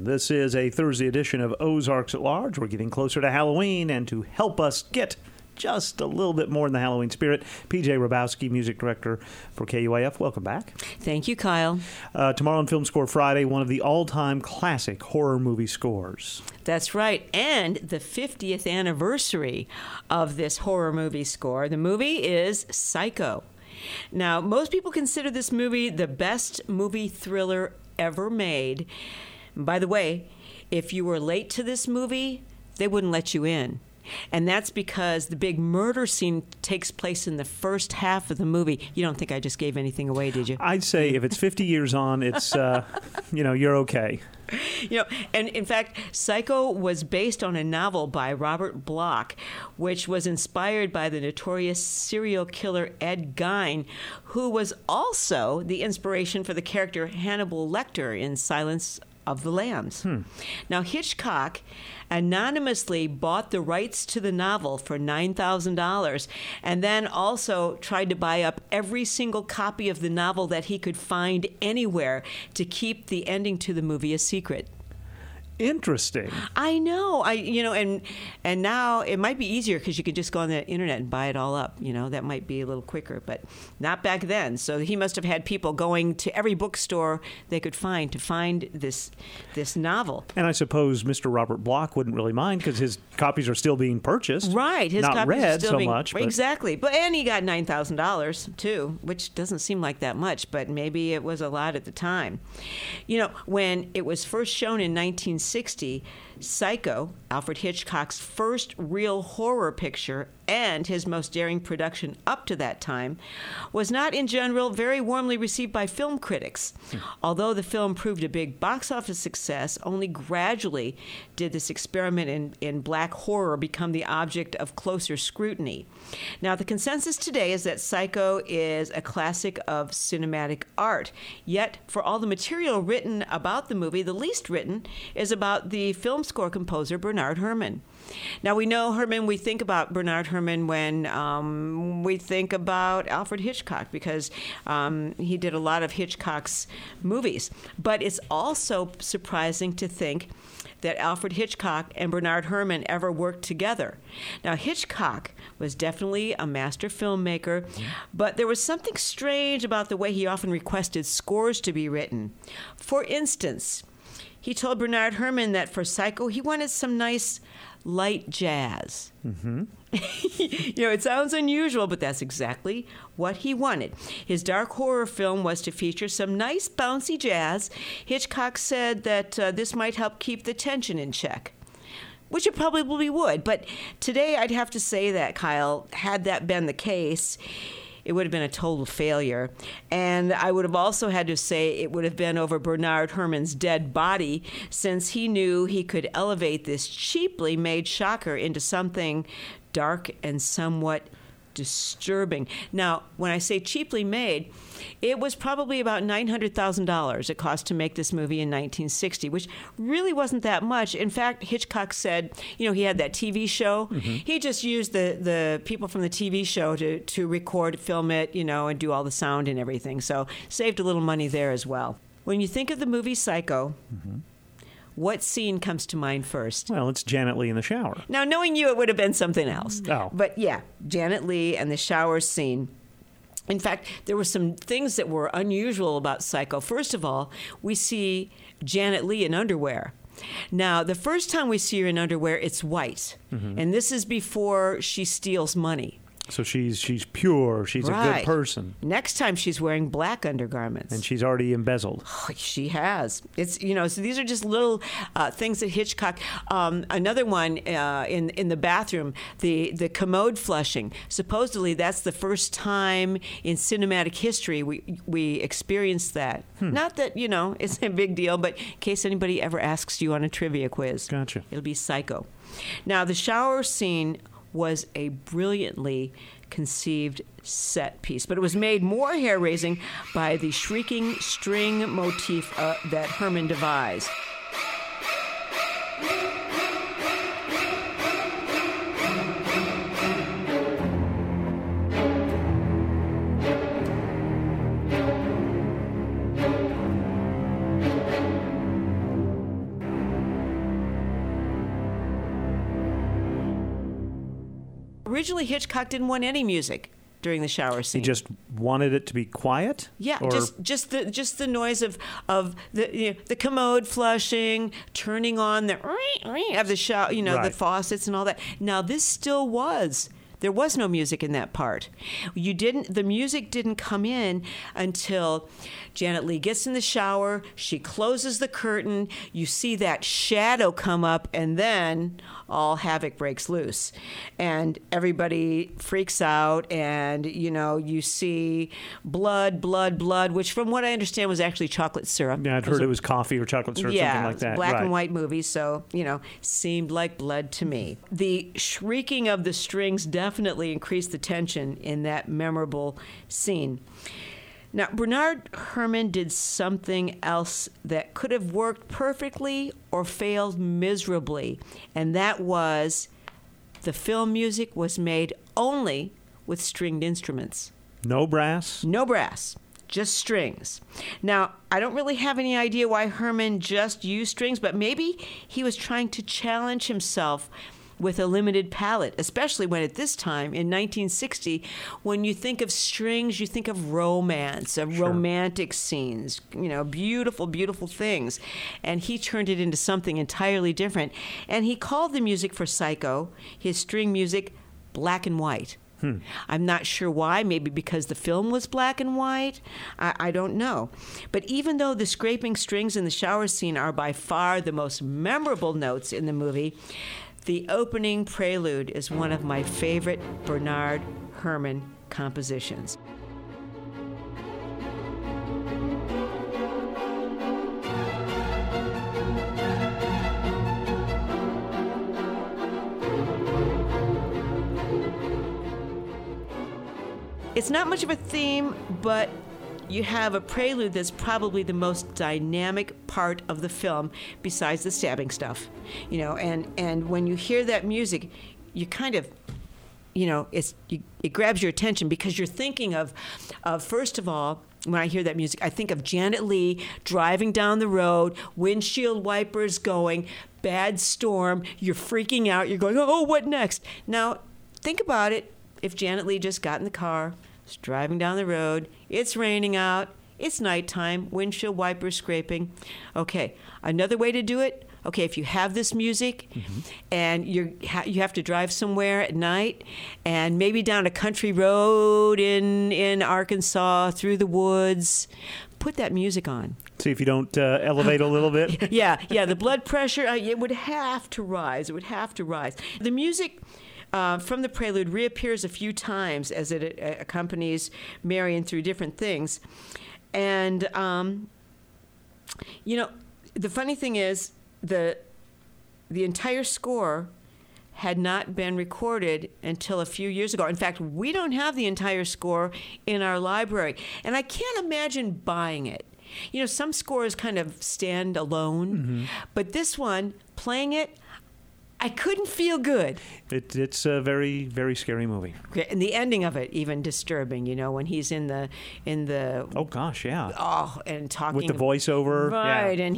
This is a Thursday edition of Ozarks at Large. We're getting closer to Halloween, and to help us get just a little bit more in the Halloween spirit, PJ Rabowski, music director for KUAF. Welcome back. Thank you, Kyle. Tomorrow on Film Score Friday, one of the all-time classic horror movie scores. That's right. And the 50th anniversary of this horror movie score. The movie is Psycho. Now, most people consider this movie the best movie thriller ever made. By the way, if you were late to this movie, they wouldn't let you in. And that's because the big murder scene takes place in the first half of the movie. You don't think I just gave anything away, did you? I'd say if it's 50 years on, it's, you're okay. And in fact, Psycho was based on a novel by Robert Bloch, which was inspired by the notorious serial killer Ed Gein, who was also the inspiration for the character Hannibal Lecter in Silence of the Lambs. Now, Hitchcock anonymously bought the rights to the novel for $9,000 and then also tried to buy up every single copy of the novel that he could find anywhere to keep the ending to the movie a secret. Interesting. I know. And now it might be easier because you could just go on the internet and buy it all up. That might be a little quicker, but not back then. So he must have had people going to every bookstore they could find to find this novel. And I suppose Mr. Robert Bloch wouldn't really mind because his copies are still being purchased. Right. His not copies read are still so being, much. But. Exactly. And he got $9,000 too, which doesn't seem like that much, but maybe it was a lot at the time. When it was first shown in 1960, Psycho, Alfred Hitchcock's first real horror picture and his most daring production up to that time, was not in general very warmly received by film critics. Although the film proved a big box office success, only gradually did this experiment in black horror become the object of closer scrutiny. Now, the consensus today is that Psycho is a classic of cinematic art. Yet, for all the material written about the movie, the least written is about the film score composer Bernard Herrmann. Now, we know Herrmann, we think about Bernard Herrmann when we think about Alfred Hitchcock because he did a lot of Hitchcock's movies. But it's also surprising to think that Alfred Hitchcock and Bernard Herrmann ever worked together. Now, Hitchcock was definitely a master filmmaker, but there was something strange about the way he often requested scores to be written. For instance, he told Bernard Herrmann that for Psycho, he wanted some nice light jazz. It sounds unusual, but that's exactly what he wanted. His dark horror film was to feature some nice bouncy jazz. Hitchcock said that this might help keep the tension in check, which it probably would. But today I'd have to say that, Kyle, had that been the case, it would have been a total failure. And I would have also had to say it would have been over Bernard Herrmann's dead body, since he knew he could elevate this cheaply made shocker into something dark and somewhat disturbing. Now, when I say cheaply made, it was probably about $900,000 it cost to make this movie in 1960, which really wasn't that much. In fact, Hitchcock said, he had that TV show. He just used the people from the TV show to record, film it, and do all the sound and everything. So saved a little money there as well. When you think of the movie Psycho, what scene comes to mind first? Well, it's Janet Leigh in the shower. Now, knowing you, it would have been something else. Oh. But yeah, Janet Leigh and the shower scene. In fact, there were some things that were unusual about Psycho. First of all, we see Janet Leigh in underwear. Now, the first time we see her in underwear, it's white. And this is before she steals money. So she's pure. She's a good person. Next time she's wearing black undergarments. And she's already embezzled. Oh, she has. It's so these are just little things that Hitchcock. Another one in the bathroom, the commode flushing. Supposedly that's the first time in cinematic history we experienced that. Not that it's a big deal, but in case anybody ever asks you on a trivia quiz, Gotcha. It'll be Psycho. Now, the shower scene was a brilliantly conceived set piece, but it was made more hair-raising by the shrieking string motif that Herrmann devised. originally Hitchcock didn't want any music during the shower scene. He just wanted it to be quiet? Yeah, Or- just the noise of the commode flushing, turning on the of the shower, the Right. faucets and all that. Now this still was. There was no music in that part. The music didn't come in until Janet Leigh gets in the shower, she closes the curtain, you see that shadow come up, and then all havoc breaks loose. And everybody freaks out, and, you see blood, which from what I understand was actually chocolate syrup. Yeah, I'd heard it was coffee or chocolate syrup, Yeah, something like that. black Right. and white movie, so, seemed like blood to me. The shrieking of the strings definitely increased the tension in that memorable scene. Now, Bernard Herrmann did something else that could have worked perfectly or failed miserably, and that was the film music was made only with stringed instruments. No brass? No brass, just strings. Now, I don't really have any idea why Herrmann just used strings, but maybe he was trying to challenge himself with a limited palette, especially when at this time in 1960, when you think of strings, you think of romance, of romantic scenes, beautiful, beautiful things. And he turned it into something entirely different. And he called the music for Psycho, his string music, black and white. I'm not sure why. Maybe because the film was black and white. I don't know. But even though the scraping strings in the shower scene are by far the most memorable notes in the movie, the opening prelude is one of my favorite Bernard Herrmann compositions. It's not much of a theme, but you have a prelude that's probably the most dynamic part of the film besides the stabbing stuff. And when you hear that music, you kind of, it grabs your attention because you're thinking of first of all, when I hear that music, I think of Janet Leigh driving down the road, windshield wipers going, bad storm, you're freaking out, you're going, oh, what next? Now, think about it. If Janet Leigh just got in the car, was driving down the road, it's raining out, it's nighttime, windshield wipers scraping. Okay, another way to do it, okay, if you have this music and you have to drive somewhere at night and maybe down a country road in Arkansas through the woods, put that music on. See if you don't elevate a little bit. Yeah, the blood pressure, it would have to rise. It would have to rise. The music from the prelude reappears a few times as it accompanies Marion through different things. And, the funny thing is, the entire score had not been recorded until a few years ago. In fact, we don't have the entire score in our library. And I can't imagine buying it. Some scores kind of stand alone, but this one, playing it, I couldn't feel good. It's a very, very scary movie. And the ending of it even disturbing, when he's in the Oh gosh, yeah. Oh, and talking With the voiceover, right? yeah. And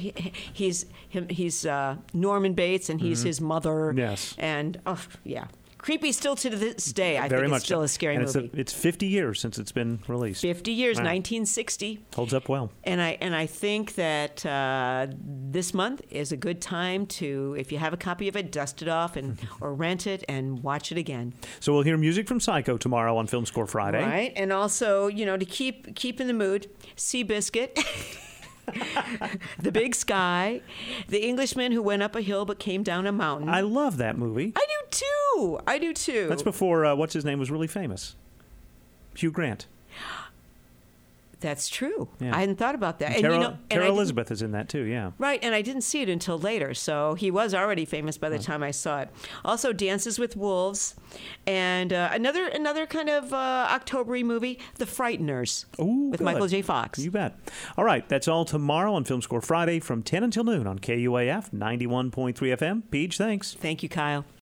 he's Norman Bates, and he's his mother. Yes. And creepy still to this day. I Very think much it's still so. a scary and movie. It's 50 years since it's been released. 50 years, Wow. 1960. Holds up well. And I think that this month is a good time to, if you have a copy of it, dust it off or rent it and watch it again. So we'll hear music from Psycho tomorrow on Film Score Friday. Right, and also to keep in the mood, Seabiscuit. The Big Sky, The Englishman Who Went Up a Hill But Came Down a Mountain. I love that movie. I do too. That's before what's his name was really famous. Hugh Grant. That's true. Yeah. I hadn't thought about that. And Tara Elizabeth is in that too, yeah. Right, and I didn't see it until later, so he was already famous by the time I saw it. Also, Dances with Wolves, and another kind of October-y movie, The Frighteners, Ooh, with good. Michael J. Fox. You bet. All right, that's all tomorrow on Film Score Friday from 10 until noon on KUAF 91.3 FM. Peach, thanks. Thank you, Kyle.